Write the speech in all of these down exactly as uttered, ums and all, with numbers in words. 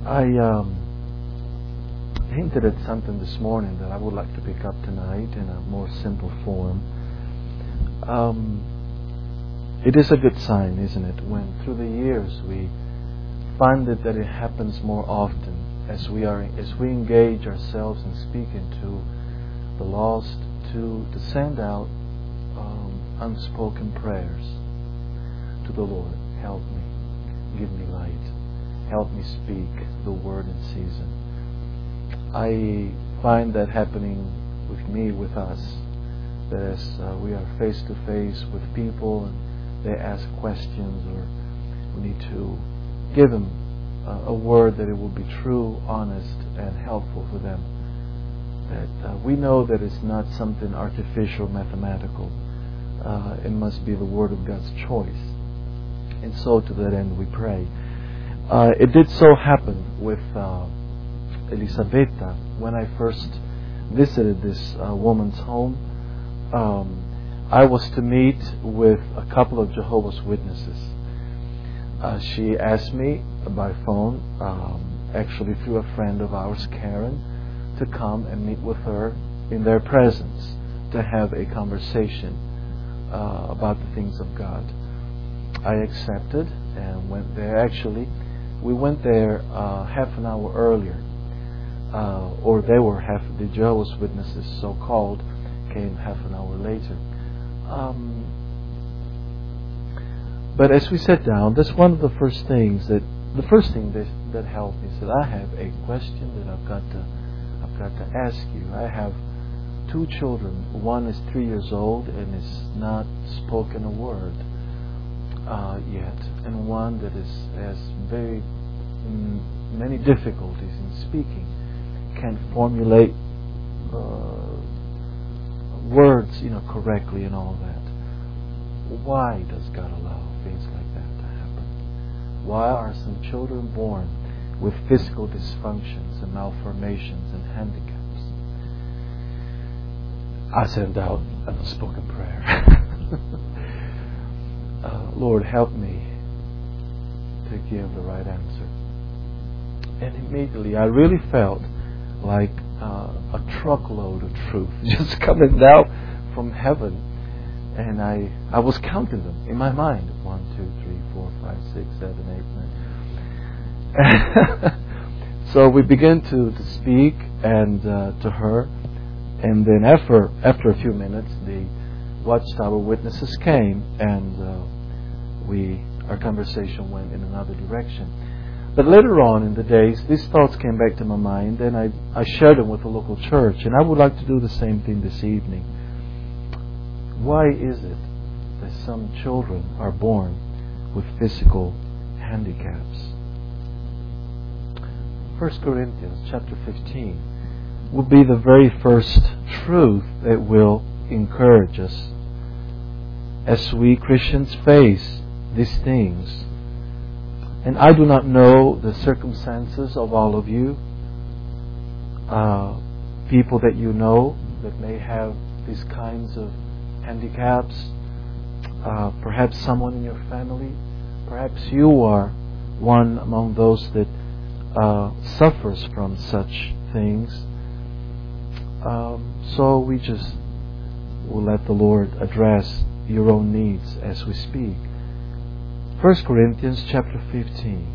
I um, hinted at something this morning that I would like to pick up tonight in a more simple form. Um, it is a good sign, isn't it, when through the years we find it that it happens more often as we are as we engage ourselves in speaking to the lost, to to send out um, unspoken prayers to the Lord. Help me, give me light, help me speak the word in season. I find that happening with me, with us, that as uh, we are face to face with people and they ask questions, or we need to give them uh, a word that it will be true, honest, and helpful for them. That uh, we know that it's not something artificial, mathematical. Uh, it must be the word of God's choice. And so to that end we pray. Uh, it did so happen with uh, Elisabetta when I first visited this uh, woman's home. Um, I was to meet with a couple of Jehovah's Witnesses. Uh, she asked me by phone, um, actually through a friend of ours, Karen, to come and meet with her in their presence to have a conversation uh, about the things of God. I accepted and went there. Actually, we went there uh, half an hour earlier, uh, or they were half, the Jehovah's Witnesses, so-called, came half an hour later. Um, but as we sat down, that's one of the first things that, the first thing that, that helped me, said, I have a question that I've got to, I've got to ask you. I have two children. One is three years old and has not spoken a word uh, yet, and one that is has very mm, many difficulties in speaking, can't formulate uh, words, you know, correctly and all that. Why does God allow things like that to happen? Why are some children born with physical dysfunctions and malformations and handicaps? I send out an unspoken prayer. uh, Lord, help me to give the right answer. And immediately I really felt like uh, a truckload of truth just coming down from heaven. And I, I was counting them in my mind. One, two, three, four, five, six, seven, eight, nine. So we began to, to speak and uh, to her. And then after after a few minutes, the Watchtower witnesses came, and uh, we our conversation went in another direction. But later on in the days, these thoughts came back to my mind, and I, I shared them with the local church. And I would like to do the same thing this evening. Why is it that some children are born with physical handicaps? First Corinthians chapter fifteen will be the very first truth that will encourage us as we Christians face these things. And I do not know the circumstances of all of you, uh, people that you know that may have these kinds of handicaps, uh, perhaps someone in your family, perhaps you are one among those that uh, suffers from such things. Um, so we just will let the Lord address your own needs as we speak. First Corinthians chapter fifteen.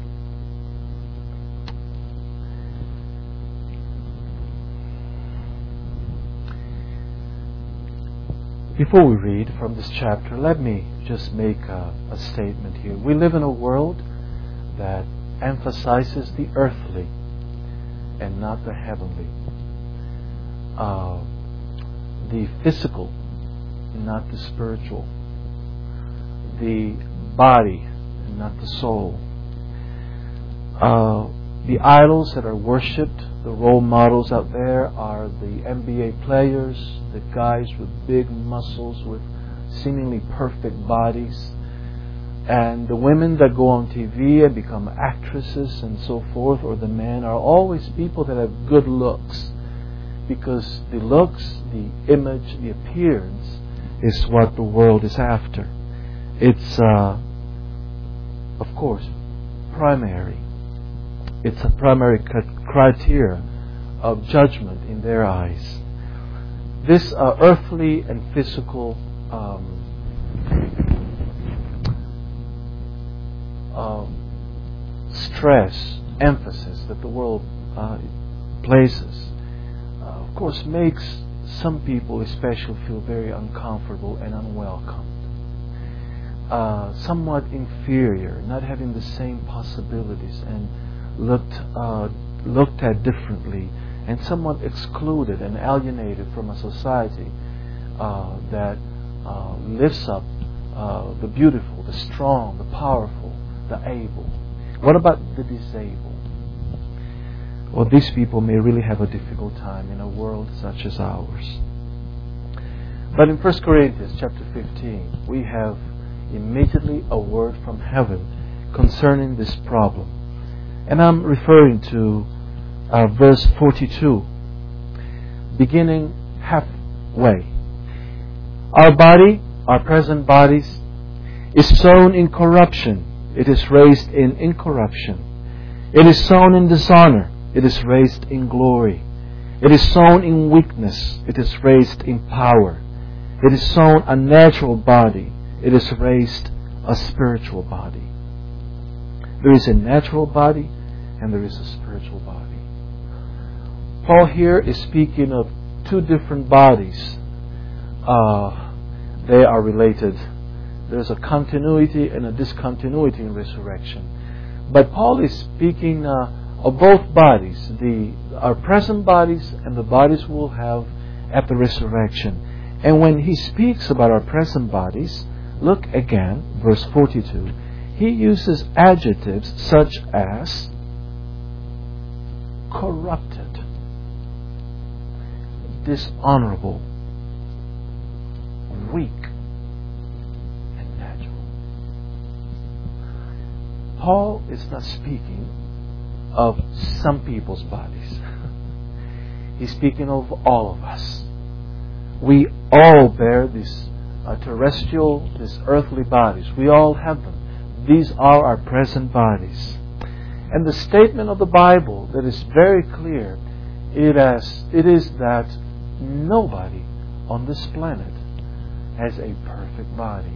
Before we read from this chapter, let me just make a, a statement here. We live in a world that emphasizes the earthly and not the heavenly. Uh, the physical, not the spiritual. The body, and not the soul. Uh, the idols that are worshipped, the role models out there are the N B A players, the guys with big muscles, with seemingly perfect bodies. And the women that go on T V and become actresses and so forth, or the men, are always people that have good looks. Because the looks, the image, the appearance is what the world is after. It's, uh, of course, primary. it's a primary criteria of judgment in their eyes. This uh, earthly and physical um, um, stress, emphasis that the world uh, places, uh, of course, makes some people especially feel very uncomfortable and unwelcomed. Uh, somewhat inferior, not having the same possibilities and looked uh, looked at differently, and somewhat excluded and alienated from a society uh, that uh, lifts up uh, the beautiful, the strong, the powerful, the able. What about the disabled? Well, these people may really have a difficult time in a world such as ours. But in First Corinthians chapter fifteen, we have immediately a word from heaven concerning this problem. And I'm referring to uh, verse forty-two, beginning halfway. Our body, our present bodies, is sown in corruption. It is raised in incorruption. It is sown in dishonor. It is raised in glory. It is sown in weakness. It is raised in power. It is sown a natural body. It is raised a spiritual body. There is a natural body and there is a spiritual body. Paul here is speaking of two different bodies. Uh, they are related. There's a continuity and a discontinuity in resurrection. But Paul is speaking uh, of both bodies, the our present bodies and the bodies we'll have at the resurrection. And when he speaks about our present bodies, look again, verse forty-two. He uses adjectives such as corrupted, dishonorable, weak, and natural. Paul is not speaking of some people's bodies. He's speaking of all of us. We all bear these uh, terrestrial, these earthly bodies. We all have them. These are our present bodies. And the statement of the Bible that is very clear, it, has, it is that nobody on this planet has a perfect body.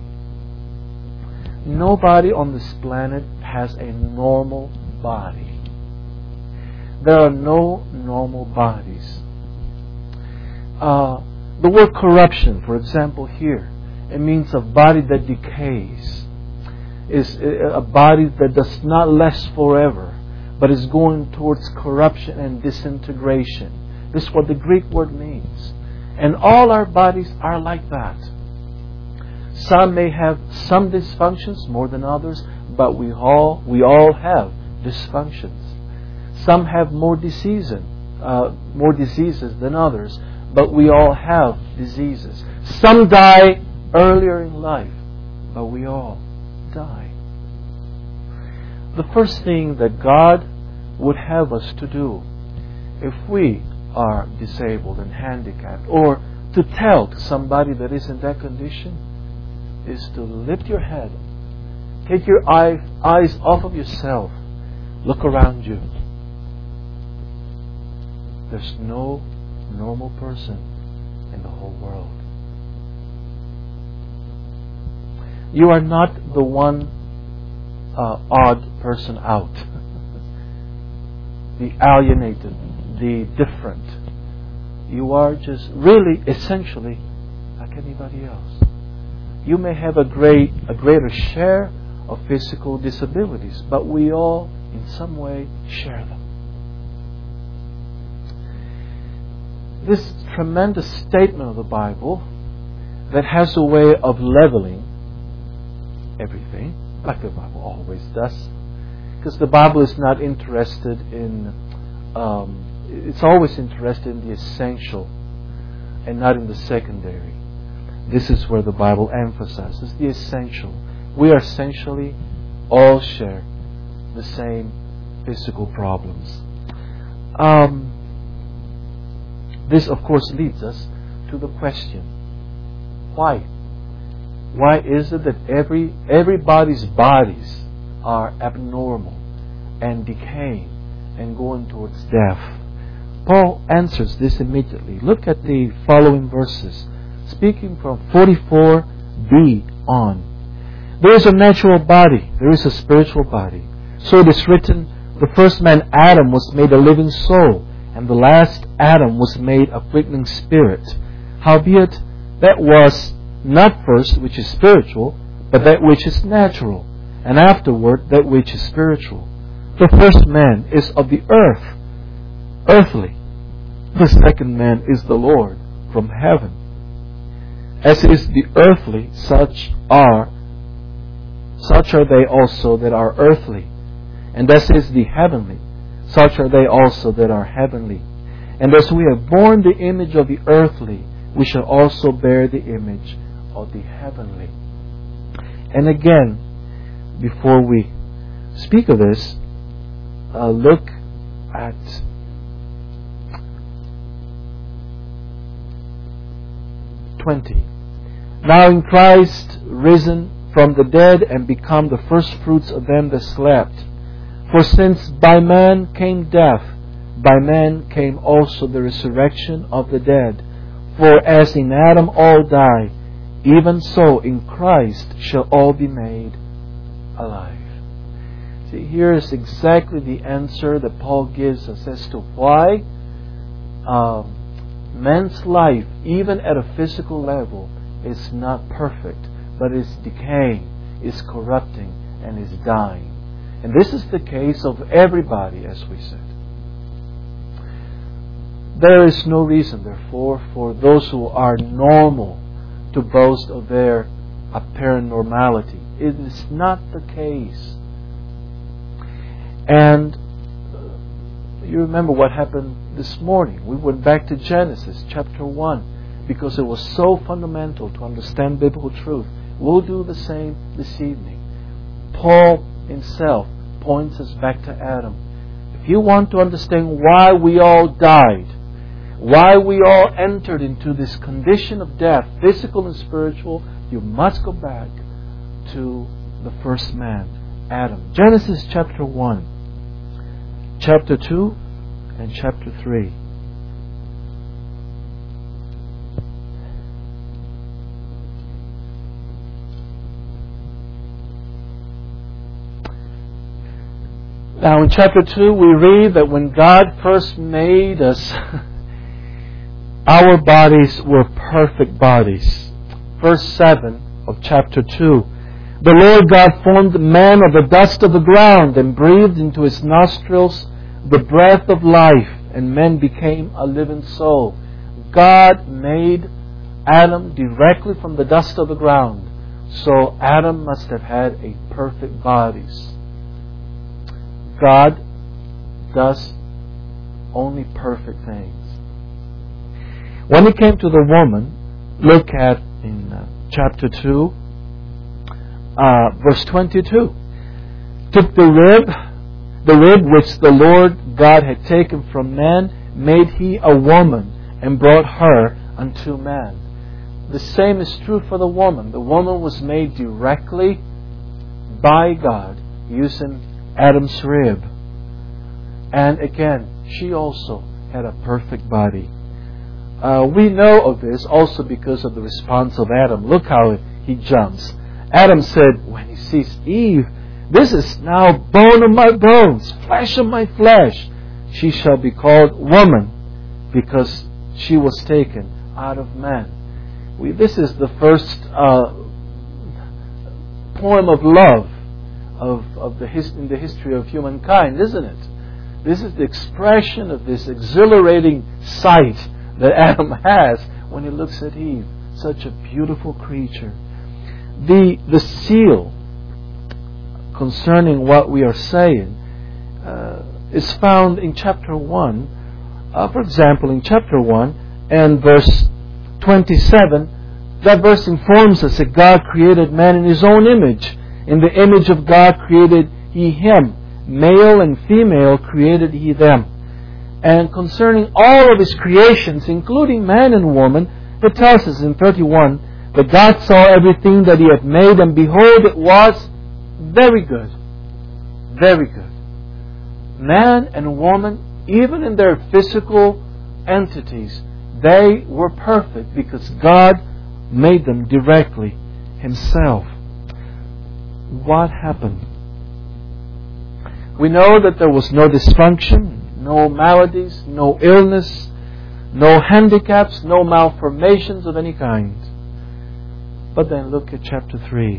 Nobody on this planet has a normal body. There are no normal bodies. Uh, the word corruption, for example, here, it means a body that decays. Is a body that does not last forever, but is going towards corruption and disintegration. This is what the Greek word means. And all our bodies are like that. Some may have some dysfunctions more than others, but we all we all have dysfunctions. Some have more diseases, uh, more diseases than others, but we all have diseases. Some die earlier in life, but we all die. The first thing that God would have us to do, if we are disabled and handicapped, or to tell to somebody that is in that condition, is to lift your head, take your eye, eyes off of yourself, look around you. There's no normal person in the whole world. You are not the one uh, odd person out, the alienated, the different. You are just really, essentially, like anybody else. You may have a great, a greater share of physical disabilities, but we all, in some way, share them. This tremendous statement of the Bible that has a way of leveling everything, like the Bible always does, because the Bible is not interested in, um, it's always interested in the essential and not in the secondary. This is where the Bible emphasizes the essential. We are essentially all share the same physical problems. Um, this, of course, leads us to the question, why? Why is it that every everybody's bodies are abnormal and decaying and going towards death? Paul answers this immediately. Look at the following verses, speaking from forty-four b on. There is a natural body, there is a spiritual body. So it is written, the first man Adam was made a living soul, and the last Adam was made a quickening spirit. Howbeit, that was not first which is spiritual, but that which is natural, and afterward that which is spiritual. The first man is of the earth, earthly. The second man is the Lord, from heaven. As is the earthly, such are such are they also that are earthly. And as is the heavenly, such are they also that are heavenly. And as we have borne the image of the earthly, we shall also bear the image of the heavenly. And again, before we speak of this, uh, look at twenty. Now in Christ risen from the dead and become the firstfruits of them that slept. For since by man came death, by man came also the resurrection of the dead. For as in Adam all die, even so in Christ shall all be made alive. See, here is exactly the answer that Paul gives us as to why um, man's life, even at a physical level, is not perfect, but is decaying, is corrupting, and is dying. And this is the case of everybody, as we said. There is no reason, therefore, for those who are normal to boast of their apparent normality. It is not the case. And you remember what happened this morning. We went back to Genesis chapter one because it was so fundamental to understand biblical truth. We'll do the same this evening. Paul himself points us back to Adam. If you want to understand why we all died, why we all entered into this condition of death, physical and spiritual, you must go back to the first man, Adam. Genesis chapter one, chapter two, and chapter three. Now in chapter two we read that when God first made us, our bodies were perfect bodies. Verse seven of chapter two. The Lord God formed man of the dust of the ground and breathed into his nostrils the breath of life, and man became a living soul. God made Adam directly from the dust of the ground. So Adam must have had a perfect bodies. God does only perfect things. When it came to the woman, look at in uh, chapter two, uh, verse twenty-two. Took the rib, the rib which the Lord God had taken from man, made he a woman, and brought her unto man. The same is true for the woman. The woman was made directly by God, using Adam's rib. And again, she also had a perfect body. Uh, we know of this also because of the response of Adam. Look how he jumps. Adam said, when he sees Eve, this is now bone of my bones, flesh of my flesh. She shall be called woman, because she was taken out of man. We, this is the first uh, poem of love of, of the his, in the history of humankind, isn't it? This is the expression of this exhilarating sight that Adam has when he looks at Eve, such a beautiful creature. The the seal concerning what we are saying uh, is found in chapter one. Uh, for example, in chapter one and verse twenty-seven, that verse informs us that God created man in His own image. In the image of God created He him. Male and female created He them. And concerning all of His creations, including man and woman, it tells us in thirty-one that God saw everything that He had made, and behold, it was very good. Very good. Man and woman, even in their physical entities, they were perfect because God made them directly Himself. What happened? We know that there was no dysfunction, no maladies, no illness, no handicaps, no malformations of any kind. But then look at chapter three.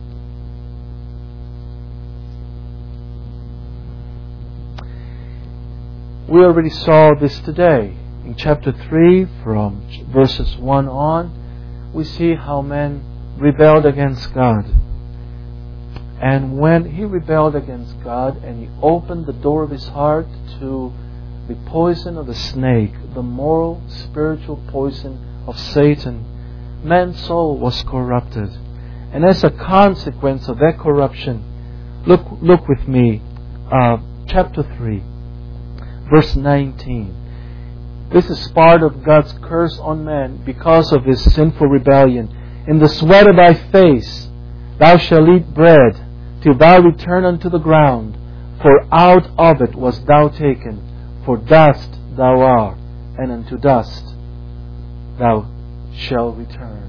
We already saw this today. In chapter three, from verses one on, we see how man rebelled against God. And when he rebelled against God and he opened the door of his heart to the poison of the snake, the moral, spiritual poison of Satan, man's soul was corrupted. And as a consequence of that corruption, look look with me, uh, chapter three, verse nineteen. This is part of God's curse on man because of his sinful rebellion. In the sweat of thy face thou shalt eat bread, till thou return unto the ground, for out of it wast thou taken, for dust thou art, and unto dust thou shalt return.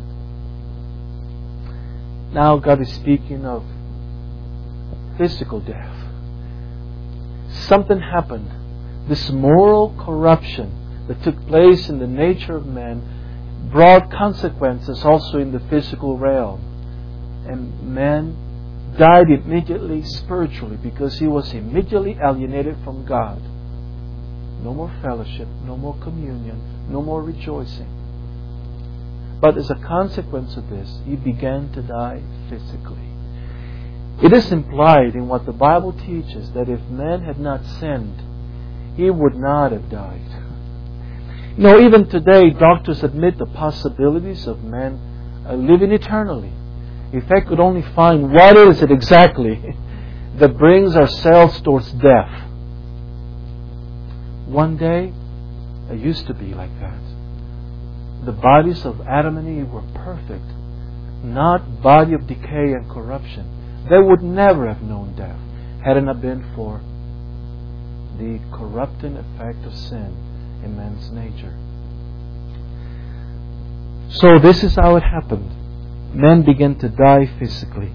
Now God is speaking of physical death. Something happened. This moral corruption that took place in the nature of man brought consequences also in the physical realm. And man died immediately spiritually because he was immediately alienated from God. No more fellowship, no more communion, no more rejoicing. But as a consequence of this, he began to die physically. It is implied in what the Bible teaches that if man had not sinned, he would not have died. You know, even today, doctors admit the possibilities of man uh, living eternally. If they could only find what is it exactly that brings ourselves towards death. One day, it used to be like that. The bodies of Adam and Eve were perfect, not body of decay and corruption. They would never have known death had it not been for the corrupting effect of sin in man's nature. So this is how it happened. Men began to die physically.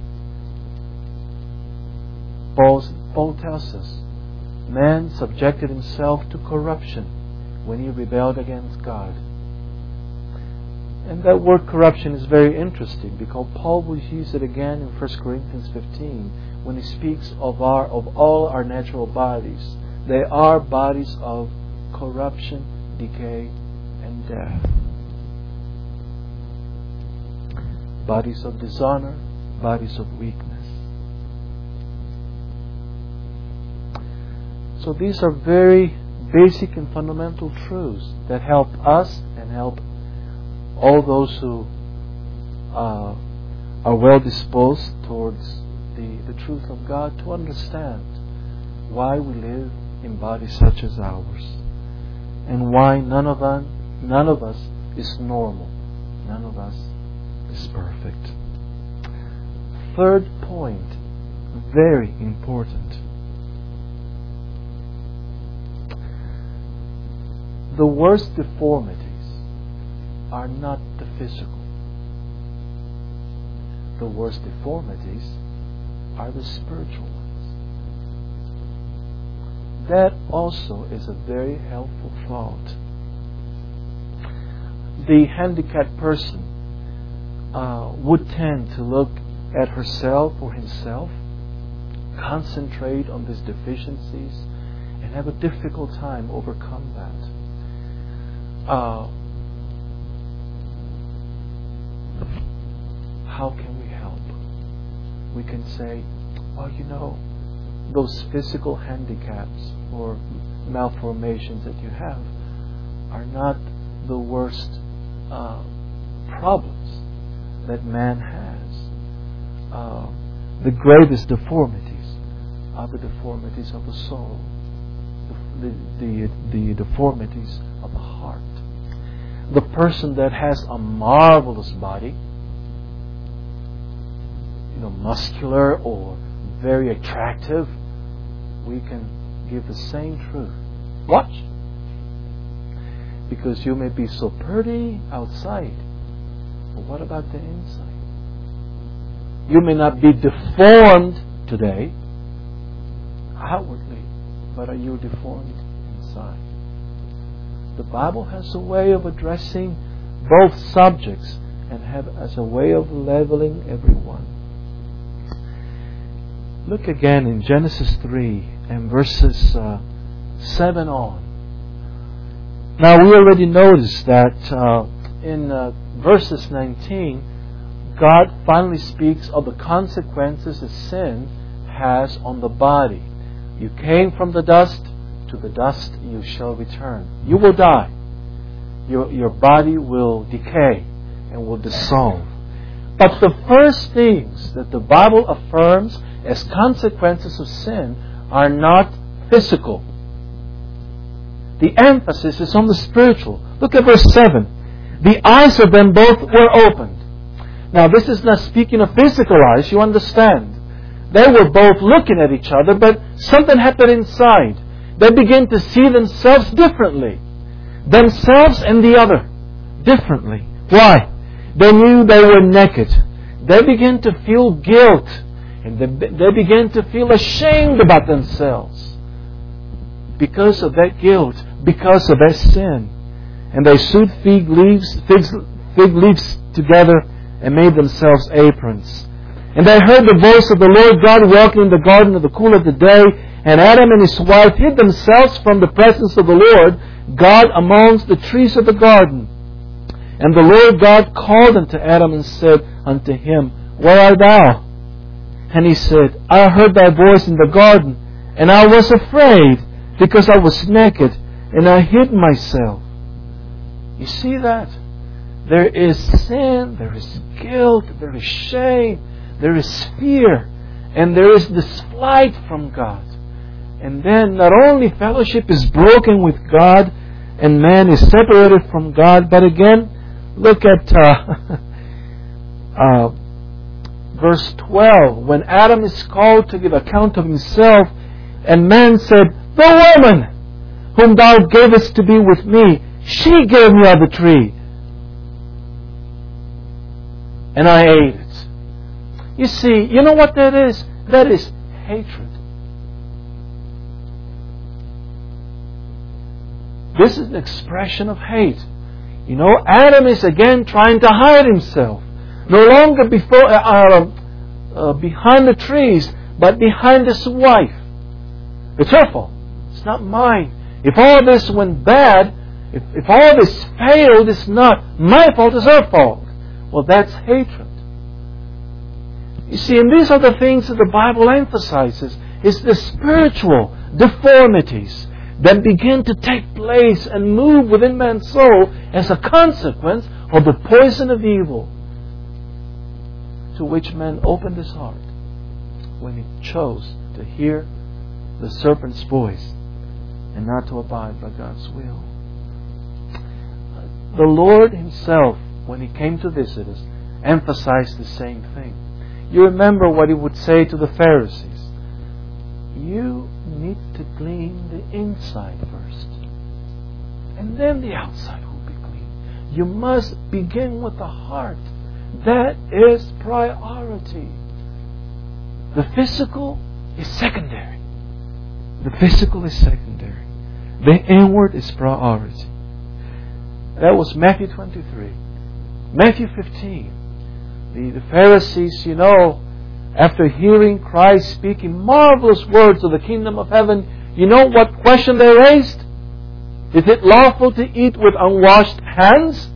Paul, Paul tells us, man subjected himself to corruption when he rebelled against God. And that word corruption is very interesting because Paul will use it again in First Corinthians fifteen when he speaks of our of all our natural bodies. They are bodies of corruption, decay, and death. Bodies of dishonor, bodies of weakness. So these are very basic and fundamental truths that help us and help all those who uh, are well disposed towards the, the truth of God to understand why we live in bodies such as ours and why none of us, none of us is normal. None of us is perfect. Third point, very important. The worst deformities are not the physical. The worst deformities are the spiritual ones. That also is a very helpful thought. The handicapped person uh, would tend to look at herself or himself, concentrate on these deficiencies, and have a difficult time overcome that. Uh, how can we help? We can say, well, you know, those physical handicaps or malformations that you have are not the worst uh, problems that man has. Uh, the greatest deformities are the deformities of the soul, the, the, the, the deformities of the heart. The person that has a marvelous body, you know, muscular or very attractive, we can give the same truth. Watch. Because you may be so pretty outside, but what about the inside? You may not be deformed today, outwardly, but are you deformed inside? The Bible has a way of addressing both subjects and have as a way of leveling everyone. Look again in Genesis three and verses uh, seven on. Now we already noticed that uh, in uh, verses nineteen, God finally speaks of the consequences that sin has on the body. You came from the dust, to the dust you shall return. You will die. Your, your body will decay and will dissolve. But the first things that the Bible affirms as consequences of sin are not physical. The emphasis is on the spiritual. Look at verse seven. The eyes of them both were opened. Now this is not speaking of physical eyes, you understand. They were both looking at each other, but something happened inside. They began to see themselves differently. Themselves and the other differently. Why? They knew they were naked. They began to feel guilt. And they, they began to feel ashamed about themselves. Because of that guilt. Because of that sin. And they sewed fig leaves, fig, fig leaves together and made themselves aprons. And they heard the voice of the Lord God walking in the garden of the cool of the day. And Adam and his wife hid themselves from the presence of the Lord God amongst the trees of the garden. And the Lord God called unto Adam and said unto him, Where art thou? And he said, I heard thy voice in the garden, and I was afraid, because I was naked, and I hid myself. You see that? There is sin, there is guilt, there is shame, there is fear, and there is this flight from God. And then not only fellowship is broken with God, and man is separated from God, but again, look at uh, uh, verse twelve. When Adam is called to give account of himself, and man said, The woman whom thou gavest to be with me, she gave me of the tree, and I ate it. You see, you know what that is? That is hatred. This is an expression of hate. You know, Adam is again trying to hide himself. No longer before, uh, uh, behind the trees, but behind his wife. It's her fault. It's not mine. If all this went bad, if, if all this failed, it's not my fault, it's her fault. Well, that's hatred. You see, and these are the things that the Bible emphasizes. It's the spiritual deformities that begin to take place and move within man's soul as a consequence of the poison of evil to which man opened his heart when he chose to hear the serpent's voice and not to abide by God's will. The Lord Himself, when He came to visit us, emphasized the same thing. You remember what He would say to the Pharisees. You need to clean the inside first, and then the outside will be clean. You must begin with the heart. That is priority. The physical is secondary. The physical is secondary. The inward is priority. That was Matthew twenty-three. Matthew fifteen. The, the Pharisees, you know, after hearing Christ speaking marvelous words of the kingdom of heaven, you know what question they raised? Is it lawful to eat with unwashed hands?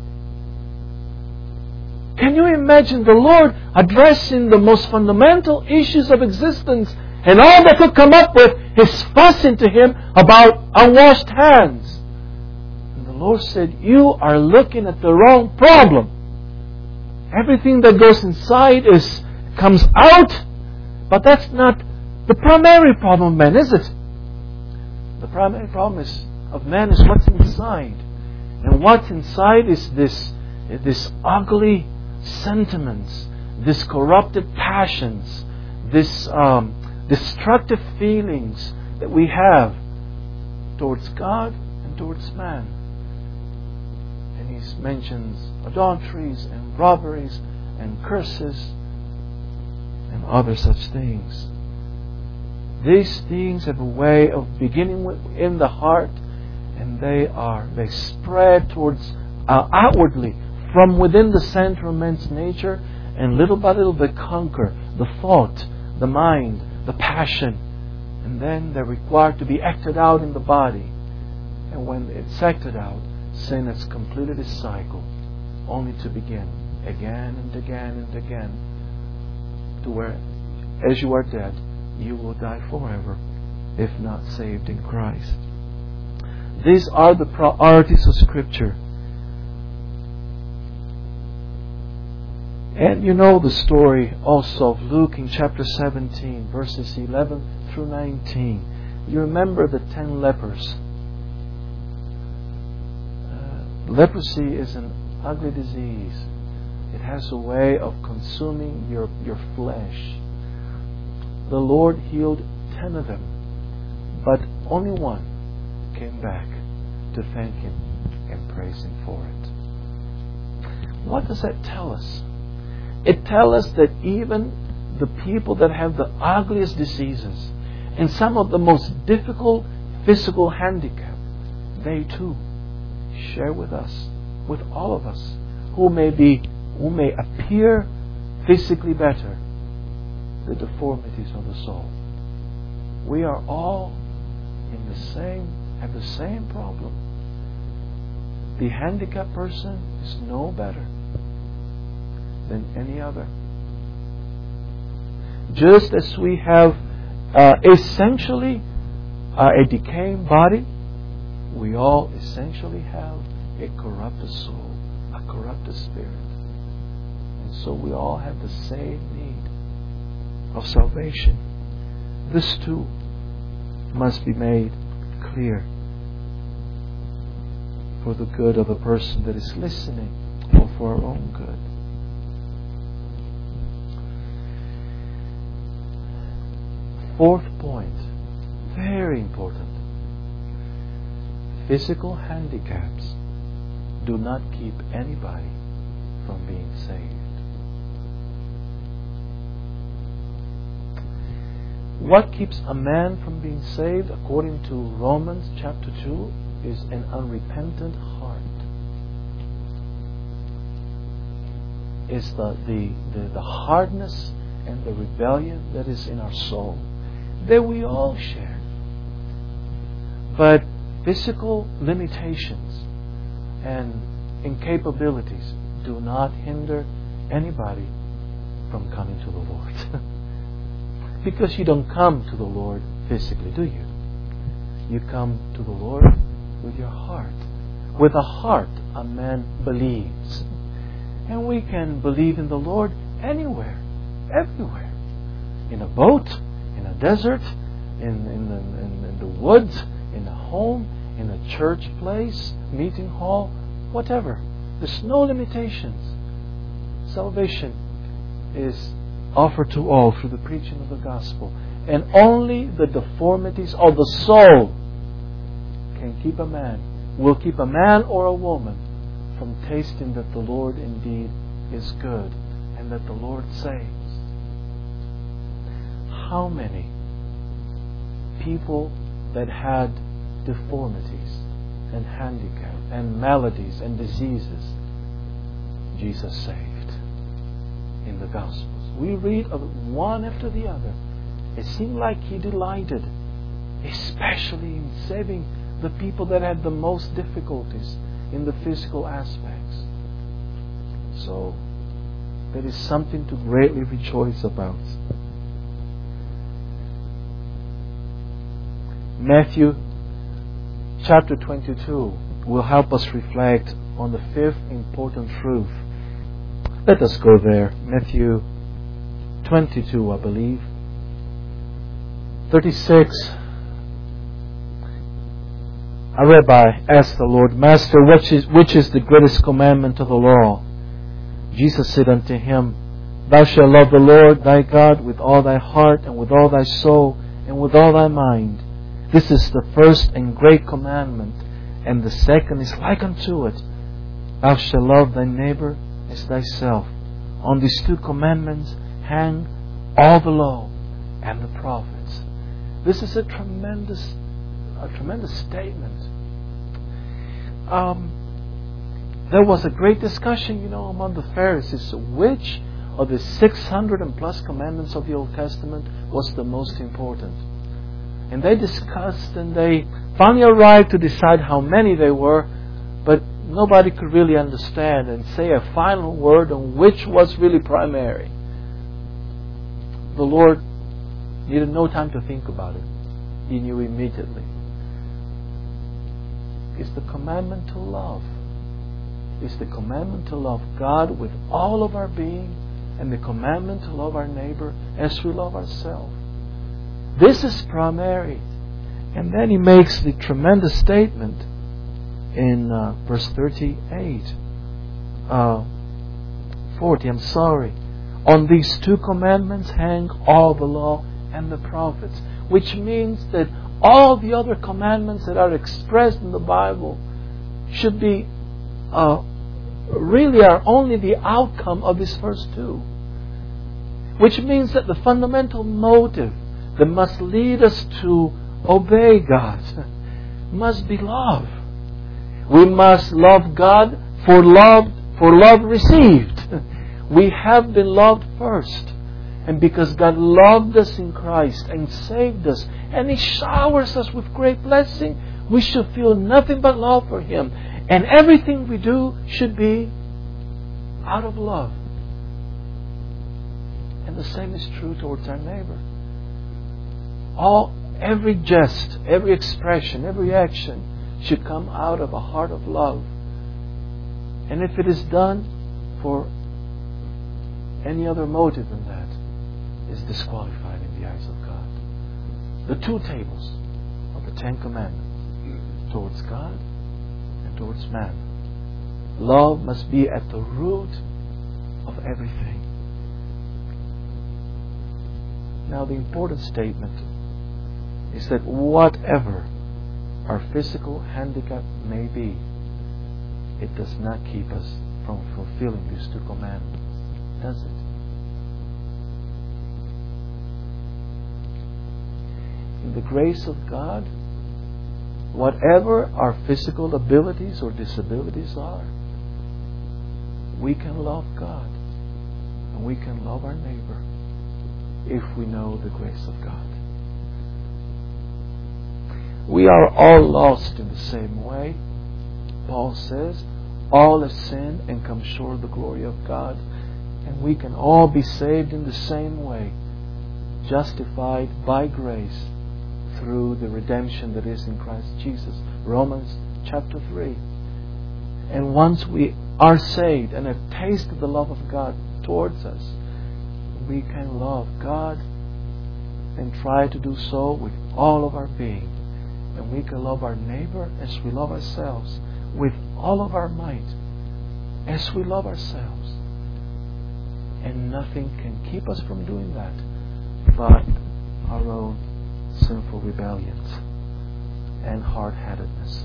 Can you imagine the Lord addressing the most fundamental issues of existence, and all they could come up with is fussing to Him about unwashed hands? And the Lord said, you are looking at the wrong problem. Everything that goes inside is comes out, but that's not the primary problem of man, is it? The primary problem is, of man is what's inside. And what's inside is this, this ugly sentiments, this corrupted passions, this um, destructive feelings, that we have towards God and towards man. And he mentions adulteries and robberies and curses and other such things. These things have a way of beginning in the heart, and they are they spread towards uh, outwardly from within the center of man's nature, and little by little they conquer the thought, the mind, the passion, and then they're required to be acted out in the body. And when it's acted out, sin has completed its cycle, only to begin again and again and again, to where, as you are dead, you will die forever, if not saved in Christ. These are the priorities of Scripture. And you know the story also of Luke in chapter seventeen, verses eleven through nineteen. You remember the ten lepers. Uh, leprosy is an ugly disease. It has a way of consuming your, your flesh. The Lord healed ten of them, but only one came back to thank Him and praise Him for it. What does that tell us? It tells us that even the people that have the ugliest diseases and some of the most difficult physical handicap, they too share with us, with all of us, who may be, who may appear physically better, the deformities of the soul. We are all in the same, have the same problem. The handicapped person is no better than any other. Just as we have uh, essentially uh, a decaying body, we all essentially have a corrupted soul, a corrupted spirit. And so we all have the same need of salvation. This too must be made clear for the good of the person that is listening, or for our own good. Fourth point, very important. Physical handicaps do not keep anybody from being saved. What keeps a man from being saved, according to Romans chapter two, is an unrepentant heart. Is the, the, the, the hardness and the rebellion that is in our soul, that we all share. But physical limitations and incapabilities do not hinder anybody from coming to the Lord. Because you don't come to the Lord physically, do you? You come to the Lord with your heart. With a heart, a man believes. And we can believe in the Lord anywhere, everywhere. In a boat, in a desert, in, in, the, in, in the woods, in a home, in a church place, meeting hall, whatever. There's no limitations. Salvation is offered to all through the preaching of the gospel. And only the deformities of the soul can keep a man, will keep a man or a woman from tasting that the Lord indeed is good and that the Lord saves. How many people that had deformities and handicap and maladies and diseases Jesus saved in the Gospels? We read of one after the other. It seemed like He delighted, especially in saving the people that had the most difficulties in the physical aspects. So, that is something to greatly rejoice about. Matthew chapter twenty-two will help us reflect on the fifth important truth. Let us go there. Matthew twenty-two, I believe. thirty-six. A rabbi asked the Lord, Master, which is, which is the greatest commandment of the law? Jesus said unto him, Thou shalt love the Lord thy God with all thy heart and with all thy soul and with all thy mind, This is the first and great commandment, and the second is like unto it. Thou shalt love thy neighbor as thyself. On these two commandments hang all the law and the prophets. This is a tremendous, a tremendous statement. Um, there was a great discussion, you know, among the Pharisees. Which of the six hundred and plus commandments of the Old Testament was the most important? And they discussed, and they finally arrived to decide how many they were, but nobody could really understand and say a final word on which was really primary. The Lord needed no time to think about it. He knew immediately. It's the commandment to love. It's the commandment to love God with all of our being, and the commandment to love our neighbor as we love ourselves. This is primary. And then He makes the tremendous statement in uh, verse thirty-eight, uh, forty, I'm sorry. On these two commandments hang all the law and the prophets. Which means that all the other commandments that are expressed in the Bible should be, uh, really are only the outcome of these first two. Which means that the fundamental motive that must lead us to obey God must be love. We must love God for love, for love received. We have been loved first. And because God loved us in Christ and saved us, and He showers us with great blessing, we should feel nothing but love for Him. And everything we do should be out of love. And the same is true towards our neighbor. All, every jest, every expression, every action should come out of a heart of love. And if it is done for any other motive than that, is disqualified in the eyes of God. The two tables of the Ten Commandments, towards God and towards man. Love must be at the root of everything. Now, the important statement is that whatever our physical handicap may be, it does not keep us from fulfilling these two commandments, does it? In the grace of God, whatever our physical abilities or disabilities are, we can love God and we can love our neighbor if we know the grace of God. We are all lost in the same way. Paul says, all have sinned and come short of the glory of God. And we can all be saved in the same way, justified by grace through the redemption that is in Christ Jesus. Romans chapter three. And once we are saved and have tasted the love of God towards us, we can love God and try to do so with all of our being. And we can love our neighbor as we love ourselves with all of our might as we love ourselves. And nothing can keep us from doing that but our own sinful rebellions and hard-headedness.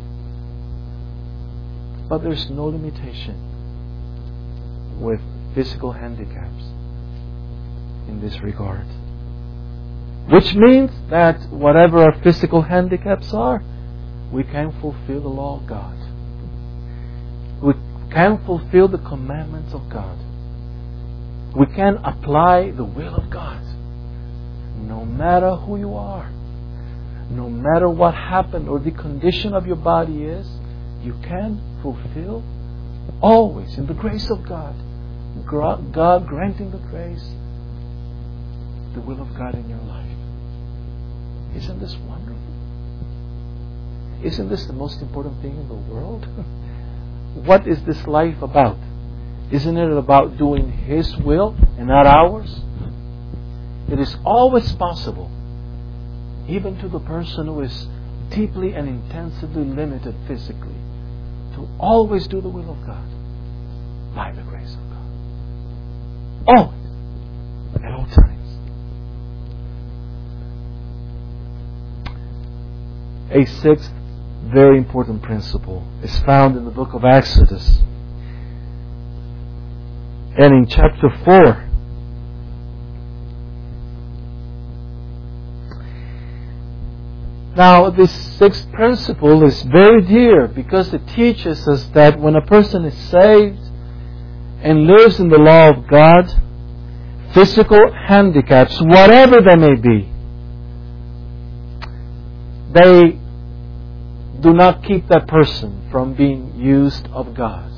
But there's no limitation with physical handicaps in this regard. Which means that whatever our physical handicaps are, we can fulfill the law of God. We can fulfill the commandments of God. We can apply the will of God. No matter who you are, no matter what happened or the condition of your body is, you can fulfill always in the grace of God. God granting the grace, the will of God in your life. Isn't this wonderful? Isn't this the most important thing in the world? What is this life about? Isn't it about doing His will and not ours? It is always possible, even to the person who is deeply and intensively limited physically, to always do the will of God by the grace of God. Always, at all times. A sixth very important principle is found in the book of Exodus. And in chapter four, now, this sixth principle is very dear because it teaches us that when a person is saved and lives in the law of God, physical handicaps, whatever they may be, they do not keep that person from being used of God.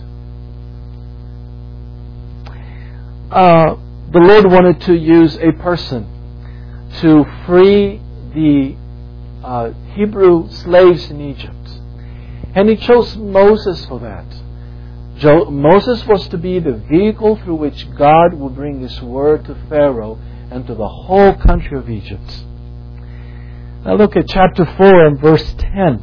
Uh, the Lord wanted to use a person to free the Uh, Hebrew slaves in Egypt. And He chose Moses for that. Jo- Moses was to be the vehicle through which God would bring His word to Pharaoh and to the whole country of Egypt. Now look at chapter four and verse ten.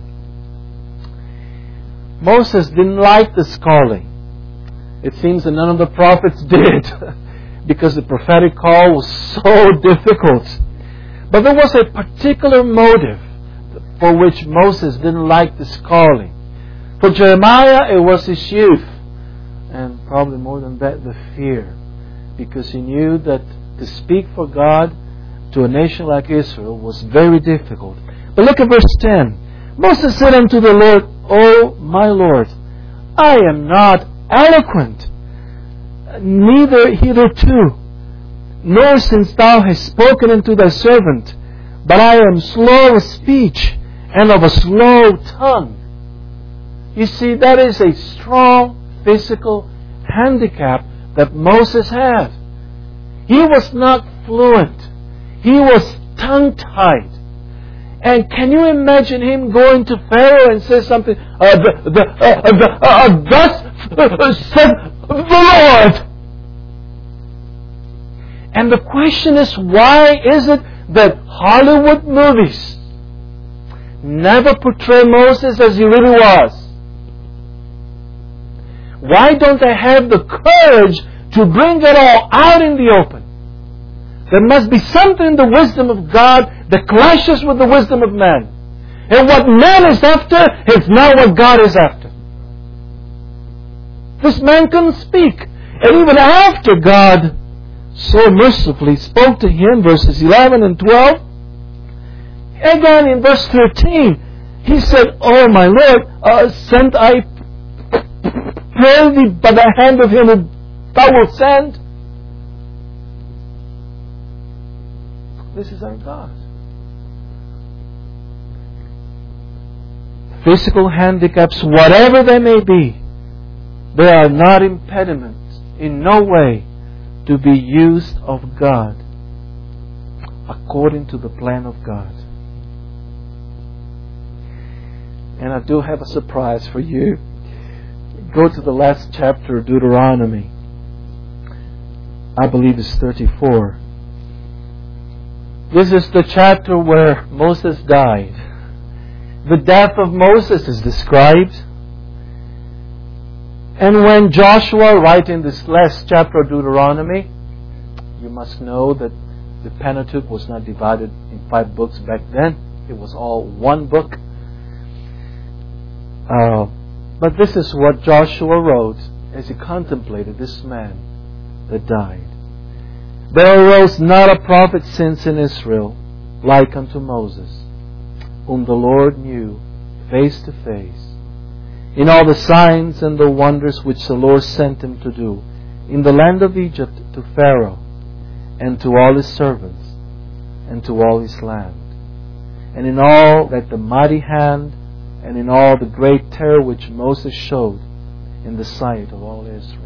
Moses didn't like this calling. It seems that none of the prophets did because the prophetic call was so difficult. But there was a particular motive for which Moses didn't like this calling. For Jeremiah, it was his youth. And probably more than that, the fear. Because he knew that to speak for God to a nation like Israel was very difficult. But look at verse ten. Moses said unto the Lord, O my Lord, I am not eloquent, neither hitherto, nor since thou hast spoken unto thy servant, but I am slow of speech and of a slow tongue. You see, that is a strong physical handicap that Moses had. He was not fluent. He was tongue-tied. And can you imagine him going to Pharaoh and say something, uh, the, the, uh, the, uh, thus uh, said the Lord. And the question is, why is it that Hollywood movies never portray Moses as he really was? Why don't they have the courage to bring it all out in the open? There must be something in the wisdom of God that clashes with the wisdom of man. And what man is after is not what God is after. This man couldn't speak. And even after God so mercifully spoke to him, verses eleven and twelve, again in verse thirteen, he said, Oh my Lord, uh, send I pray thee by the hand of him who thou wilt send. This is our God. Physical handicaps, whatever they may be, they are not impediments in no way to be used of God according to the plan of God. And I do have a surprise for you. Go to the last chapter of Deuteronomy. I believe it's thirty-four. This is the chapter where Moses died. The death of Moses is described. And when Joshua, writing this last chapter of Deuteronomy, you must know that the Pentateuch was not divided in five books back then. It was all one book. Uh, but this is what Joshua wrote as he contemplated this man that died. There arose not a prophet since in Israel like unto Moses, whom the Lord knew face to face, in all the signs and the wonders which the Lord sent him to do in the land of Egypt to Pharaoh and to all his servants and to all his land, and in all that the mighty hand and in all the great terror which Moses showed in the sight of all Israel.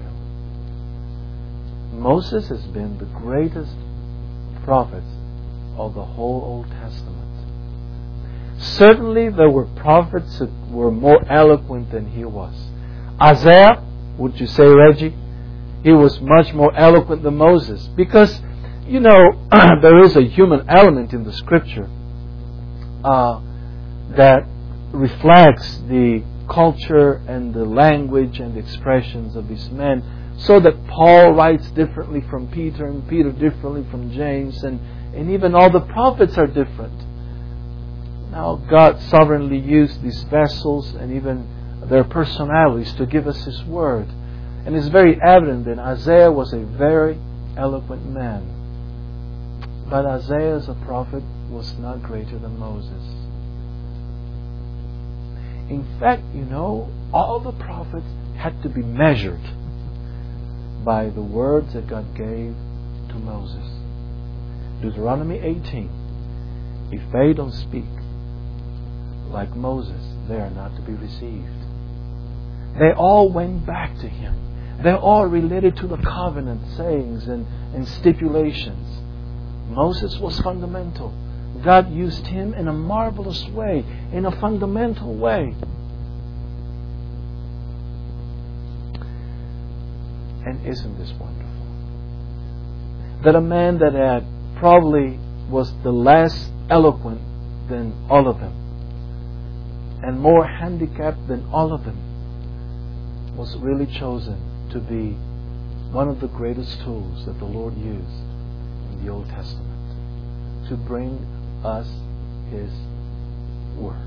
Moses has been the greatest prophet of the whole Old Testament. Certainly there were prophets who were more eloquent than he was. Isaiah, would you say, Reggie? He was much more eloquent than Moses. Because, you know, there is a human element in the Scripture uh, that reflects the culture and the language and the expressions of these men. So that Paul writes differently from Peter and Peter differently from James, and, and even all the prophets are different. Now, God sovereignly used these vessels and even their personalities to give us His Word. And it's very evident that Isaiah was a very eloquent man. But Isaiah as a prophet was not greater than Moses. In fact, you know, all the prophets had to be measured by the words that God gave to Moses. Deuteronomy eighteen. If they don't speak like Moses, they are not to be received. They all went back to him. They all related to the covenant sayings and, and stipulations. Moses was fundamental. God used him in a marvelous way, in a fundamental way. And isn't this wonderful? That a man that had probably was the less eloquent than all of them, and more handicapped than all of them, was really chosen to be one of the greatest tools that the Lord used in the Old Testament to bring us His Word.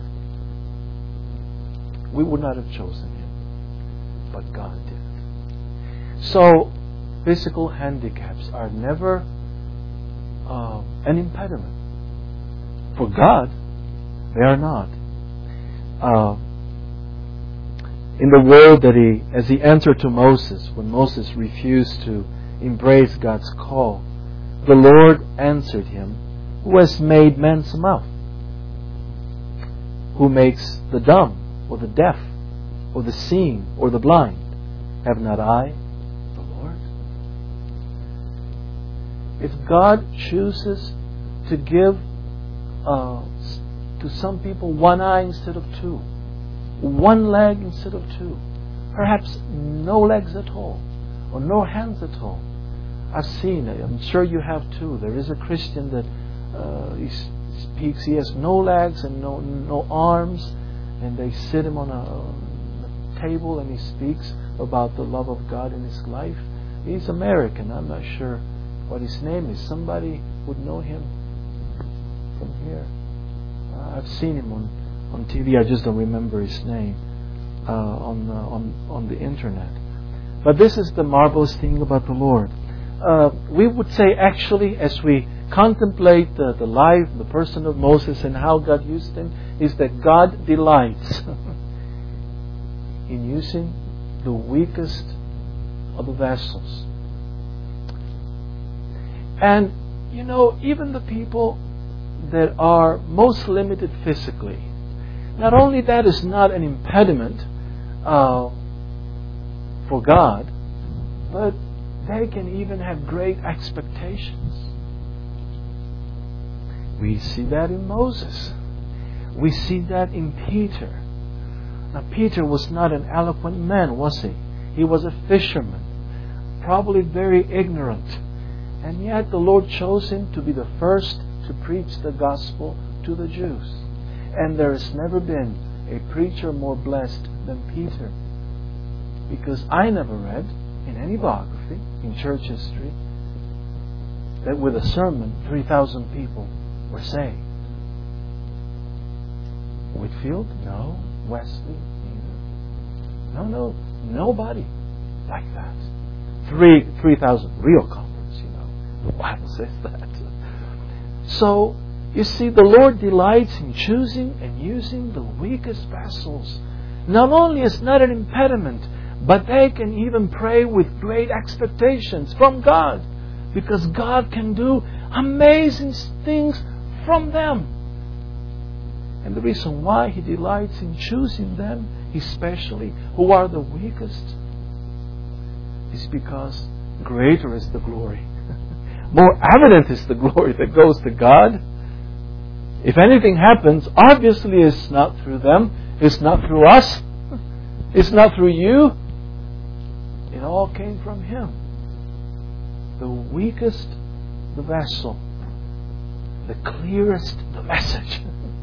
We would not have chosen him, but God did. So, physical handicaps are never uh, an impediment. For God, they are not. Uh, in the word that he, as he answered to Moses, when Moses refused to embrace God's call, the Lord answered him, who has made man's mouth? Who makes the dumb, or the deaf, or the seeing, or the blind? Have not I, the Lord? If God chooses to give uh, to some people one eye instead of two, one leg instead of two, perhaps no legs at all, or no hands at all. I've seen it. I'm sure you have too. There is a Christian that uh, he speaks. He has no legs and no no arms, and they sit him on a, a table, and he speaks about the love of God in his life. He's American. I'm not sure what his name is. Somebody would know him from here. Uh, I've seen him on, on T V. I just don't remember his name uh, on uh, on on the internet. But this is the marvelous thing about the Lord. Uh, we would say, actually, as we contemplate the, the life, the person of Moses and how God used him, is that God delights in using the weakest of the vessels. And, you know, even the people that are most limited physically, not only that is not an impediment uh, for God, but they can even have great expectations. We see that in Moses. We see that in Peter. Now, Peter was not an eloquent man, was he? He was a fisherman, probably very ignorant. And yet the Lord chose him to be the first to preach the gospel to the Jews. And there has never been a preacher more blessed than Peter. Because I never read in any biography, in church history, that with a sermon, three thousand people were saved. Whitfield? No. Wesley? Neither. No, no. Nobody like that. Three, three thousand real converts, you know. The Bible says that. So, you see, the Lord delights in choosing and using the weakest vessels. Not only is not an impediment, but they can even pray with great expectations from God, because God can do amazing things from them. And the reason why He delights in choosing them, especially who are the weakest, is because greater is the glory. More evident is the glory that goes to God. If anything happens, obviously it's not through them, it's not through us, it's not through you. It all came from Him. The weakest, the vessel. The clearest, the message.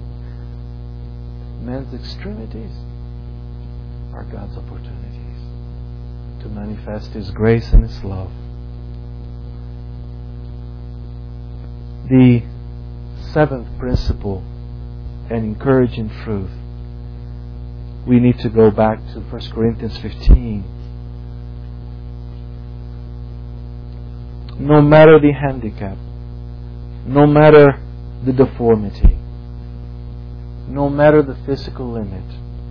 Man's extremities are God's opportunities to manifest His grace and His love. The seventh principle and encouraging truth, we need to go back to First Corinthians fifteen. No matter the handicap, no matter the deformity, no matter the physical limit,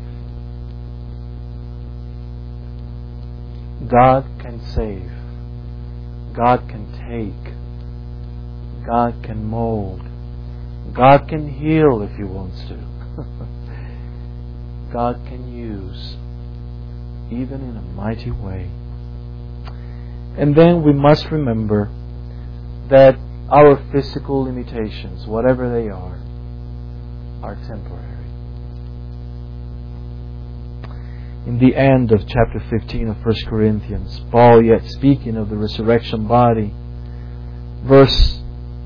God can save. God can take. God can mold. God can heal if He wants to. God can use, even in a mighty way. And then we must remember that our physical limitations, whatever they are, are temporary. In the end of chapter fifteen of First Corinthians, Paul, yet speaking of the resurrection body, verse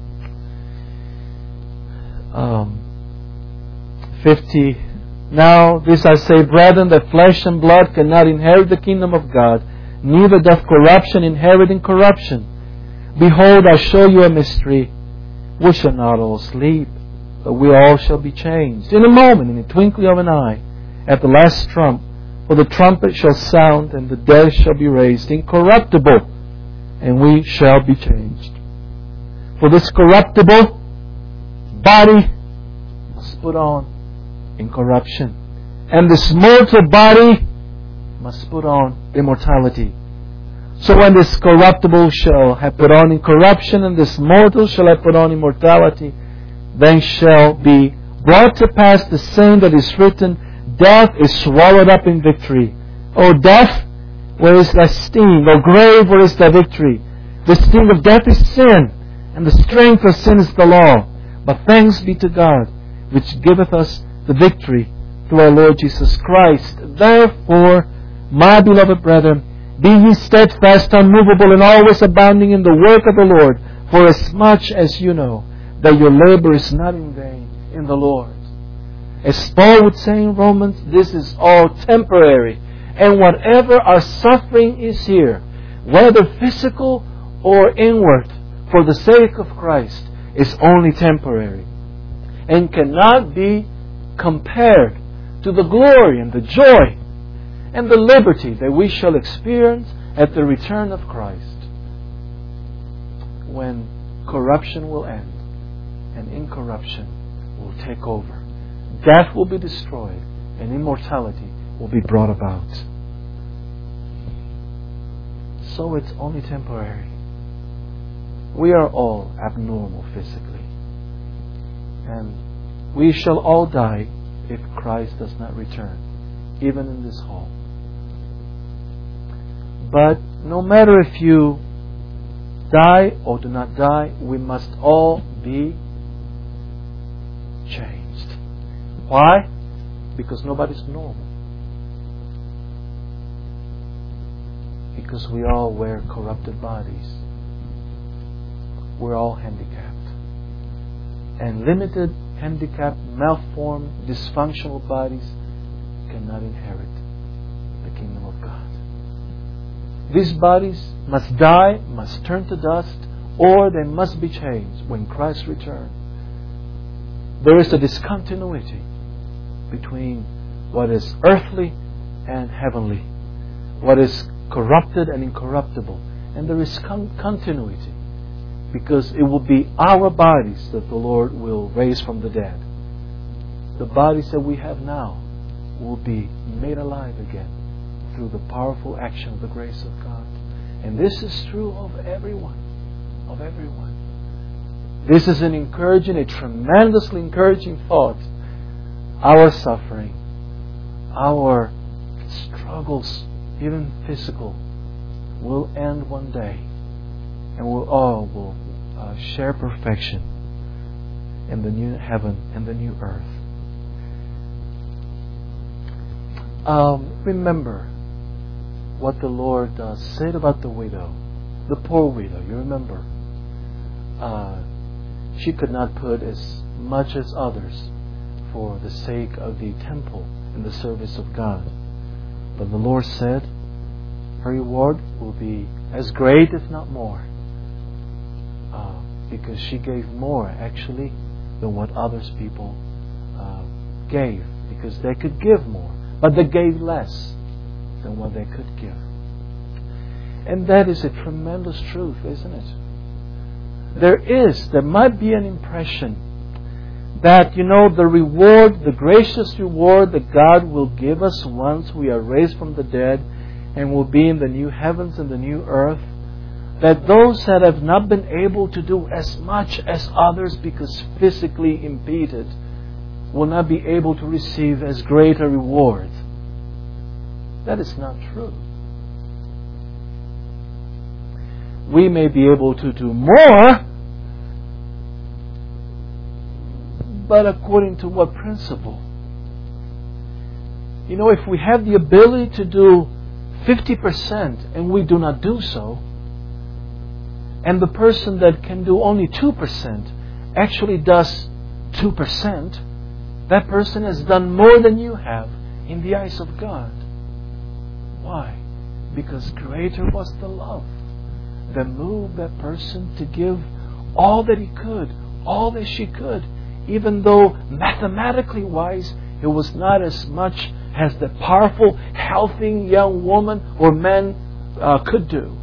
um, fifty, now this I say, brethren, that flesh and blood cannot inherit the kingdom of God, neither doth corruption inherit incorruption. Behold, I show you a mystery. We shall not all sleep, but we all shall be changed. In a moment, in the twinkling of an eye, at the last trump, for the trumpet shall sound, and the dead shall be raised incorruptible, and we shall be changed. For this corruptible body must put on incorruption, and this mortal body must put on immortality. So when this corruptible shall have put on incorruption, and this mortal shall have put on immortality, then shall be brought to pass the saying that is written, death is swallowed up in victory. O death, where is thy sting? O grave, where is thy victory? The sting of death is sin, and the strength of sin is the law. But thanks be to God, which giveth us the victory through our Lord Jesus Christ. Therefore, my beloved brethren, be ye steadfast, unmovable, and always abounding in the work of the Lord, for as much as you know that your labor is not in vain in the Lord. As Paul would say in Romans, this is all temporary. And whatever our suffering is here, whether physical or inward, for the sake of Christ, is only temporary, and cannot be compared to the glory and the joy and the liberty that we shall experience at the return of Christ, when corruption will end and incorruption will take over. Death will be destroyed and immortality will be brought about. So it's only temporary. We are all abnormal physically, and we shall all die if Christ does not return, even in this hall. But no matter if you die or do not die, we must all be changed. Why? Because nobody's normal. Because we all wear corrupted bodies. We're all handicapped. And limited, handicapped, malformed, dysfunctional bodies cannot inherit the kingdom of God. These bodies must die, must turn to dust, or they must be changed when Christ returns. There is a discontinuity between what is earthly and heavenly, what is corrupted and incorruptible. And there is con- continuity, because it will be our bodies that the Lord will raise from the dead. The bodies that we have now will be made alive again through the powerful action of the grace of God. And this is true of everyone. Of everyone. This is an encouraging, a tremendously encouraging thought. Our suffering, our struggles, even physical, will end one day. And we'll all will uh, share perfection in the new heaven and the new earth. Um, remember what the Lord uh, said about the widow, the poor widow. You remember, uh, she could not put as much as others for the sake of the temple and the service of God. But the Lord said her reward will be as great, if not more, uh, because she gave more actually than what others people uh, gave because they could give more, but they gave less than what they could give. And that is a tremendous truth, isn't it? There is, there might be an impression that, you know, the reward, the gracious reward that God will give us once we are raised from the dead and will be in the new heavens and the new earth, that those that have not been able to do as much as others because physically impeded will not be able to receive as great a reward. That is not true. We may be able to do more, but according to what principle? You know, if we have the ability to do fifty percent and we do not do so, and the person that can do only two percent actually does two percent, that person has done more than you have in the eyes of God. Why? Because greater was the love that moved that person to give all that he could, all that she could, even though mathematically wise it was not as much as the powerful, healthy young woman or man uh, could do.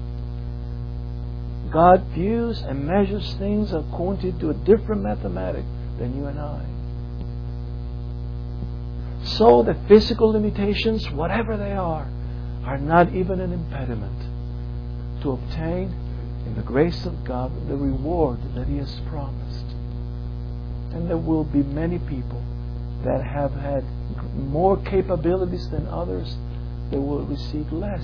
God views and measures things according to a different mathematic than you and I. So the physical limitations, whatever they are, are not even an impediment to obtain in the grace of God the reward that He has promised. And there will be many people that have had more capabilities than others that will receive less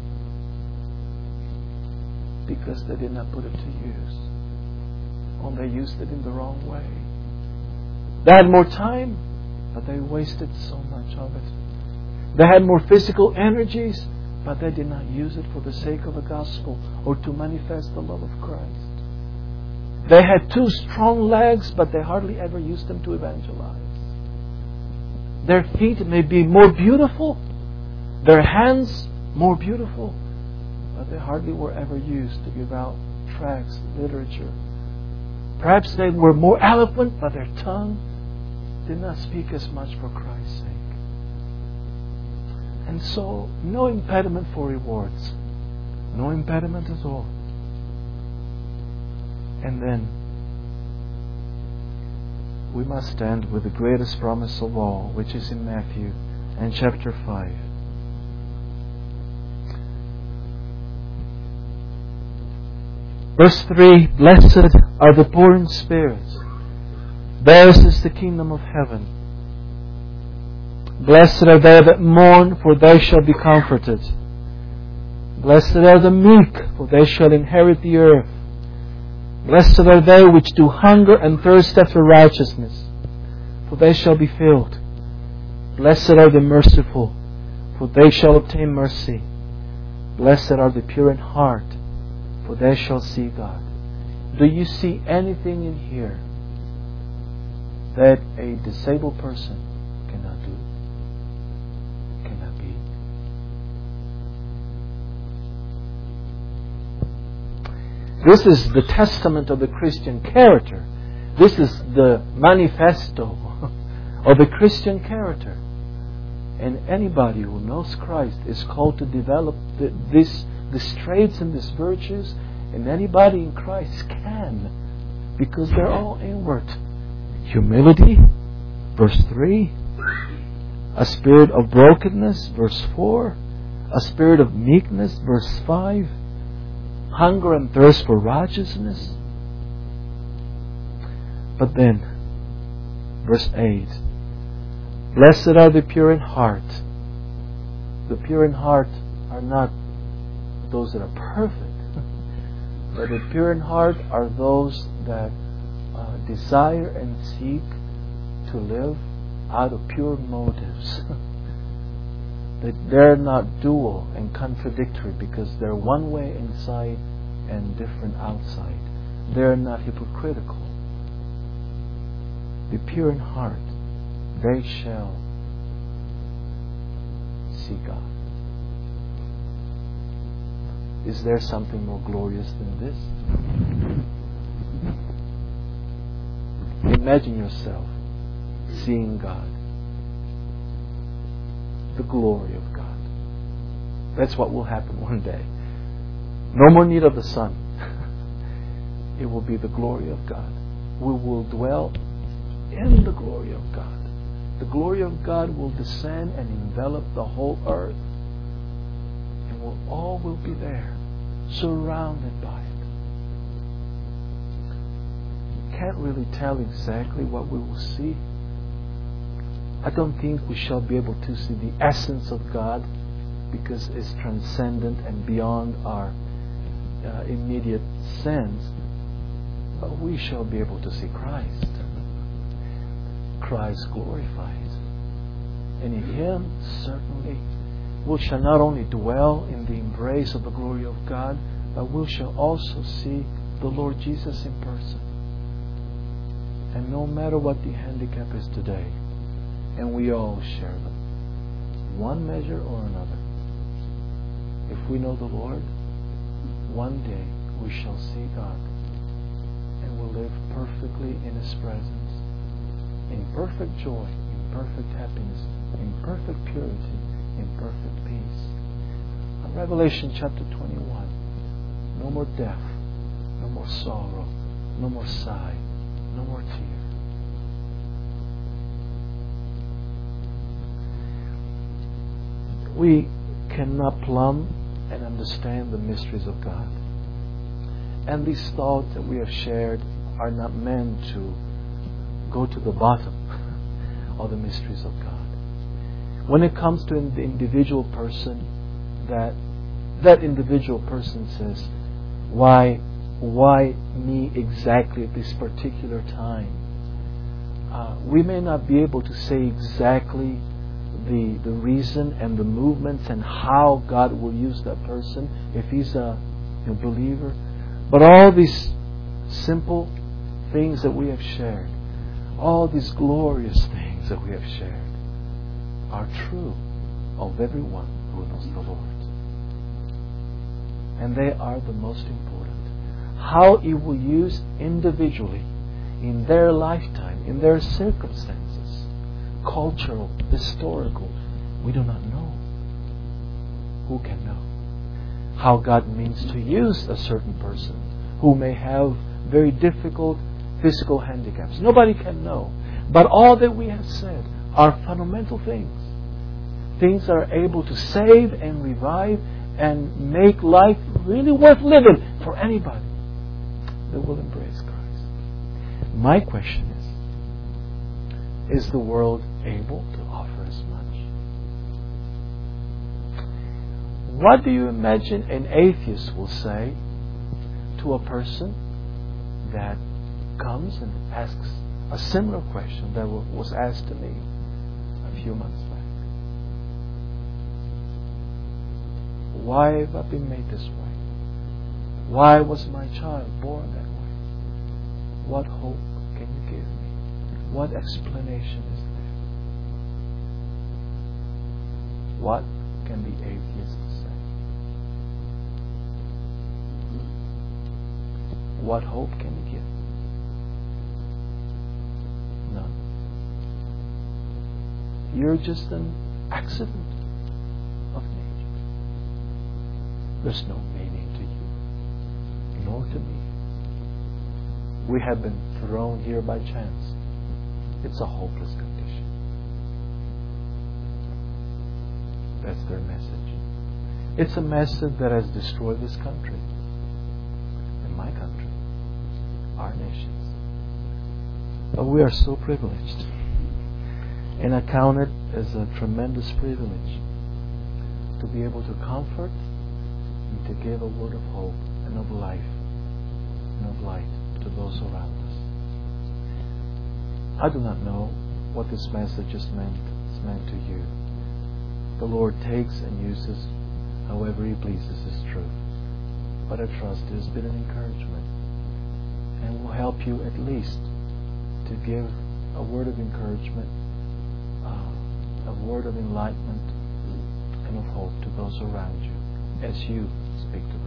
because they did not put it to use, or they used it in the wrong way. They had more time, but they wasted so much of it. They had more physical energies, but they did not use it for the sake of the gospel or to manifest the love of Christ. They had two strong legs, but they hardly ever used them to evangelize. Their feet may be more beautiful, their hands more beautiful, but they hardly were ever used to give out tracts, literature. Perhaps they were more eloquent, but their tongue did not speak as much for Christ's sake. And so, no impediment for rewards. No impediment at all. And then, we must stand with the greatest promise of all, which is in Matthew and chapter five. Verse three, Blessed are the poor in spirit. Theirs is the kingdom of heaven. Blessed are they that mourn, for they shall be comforted. Blessed are the meek, for they shall inherit the earth. Blessed are they which do hunger and thirst after righteousness, for they shall be filled. Blessed are the merciful, for they shall obtain mercy. Blessed are the pure in heart, for they shall see God. Do you see anything in here that a disabled person cannot do? Cannot be? This is the testament of the Christian character. This is the manifesto of the Christian character. And anybody who knows Christ is called to develop the, this, these traits and these virtues. And anybody in Christ can, because they're all inward. Humility, verse three. A spirit of brokenness, verse four. A spirit of meekness, verse five. Hunger and thirst for righteousness. But then, verse eight. Blessed are the pure in heart. The pure in heart are not those that are perfect, but the pure in heart are those that uh, desire and seek to live out of pure motives. That they're not dual and contradictory because they're one way inside and different outside. They're not hypocritical. The pure in heart, they shall see God. Is there something more glorious than this? Imagine yourself seeing God. The glory of God. That's what will happen one day. No more need of the sun. It will be the glory of God. We will dwell in the glory of God. The glory of God will descend and envelop the whole earth. And we'll, all will be there, surrounded by it. We can't really tell exactly what we will see. I don't think we shall be able to see the essence of God, because it's transcendent and beyond our uh, immediate sense. But we shall be able to see Christ. Christ glorified. And in Him, certainly, we shall not only dwell in the embrace of the glory of God, but we shall also see the Lord Jesus in person. And no matter what the handicap is today, and we all share them, one measure or another, if we know the Lord, one day we shall see God, and will live perfectly in His presence, in perfect joy, in perfect happiness, in perfect purity, in perfect peace. On Revelation chapter twenty-one, no more death, no more sorrow, no more sigh, no more tear. We cannot plumb and understand the mysteries of God. And these thoughts that we have shared are not meant to go to the bottom of the mysteries of God. When it comes to the individual person, that that individual person says, why why me exactly at this particular time? Uh, we may not be able to say exactly the the reason and the movements and how God will use that person if he's a, a believer. But all these simple things that we have shared, all these glorious things that we have shared, are true of everyone who knows the Lord. And they are the most important. How He will use individually in their lifetime, in their circumstances, cultural, historical, we do not know. Who can know? How God means to use a certain person who may have very difficult physical handicaps. Nobody can know. But all that we have said are fundamental things. Things that are able to save and revive and make life really worth living for anybody that will embrace Christ. My question is, is the world able to offer as much? What do you imagine an atheist will say to a person that comes and asks a similar question that was asked to me a few months back? Why have I been made this way? Why was my child born that way? What hope can you give me? What explanation is there? What can the atheist say? What hope can he give? None. You're just an accident of nature. There's no meaning to you, nor to me. We have been thrown here by chance. It's a hopeless condition. That's their message. It's a message that has destroyed this country, and my country, our nations. But we are so privileged, and I count it as a tremendous privilege to be able to comfort and to give a word of hope and of life and of light to those around us. I do not know what this message is meant, is meant to you. The Lord takes and uses however He pleases His truth. But I trust it has been an encouragement and will help you at least to give a word of encouragement, uh, a word of enlightenment and of hope to those around you as you speak to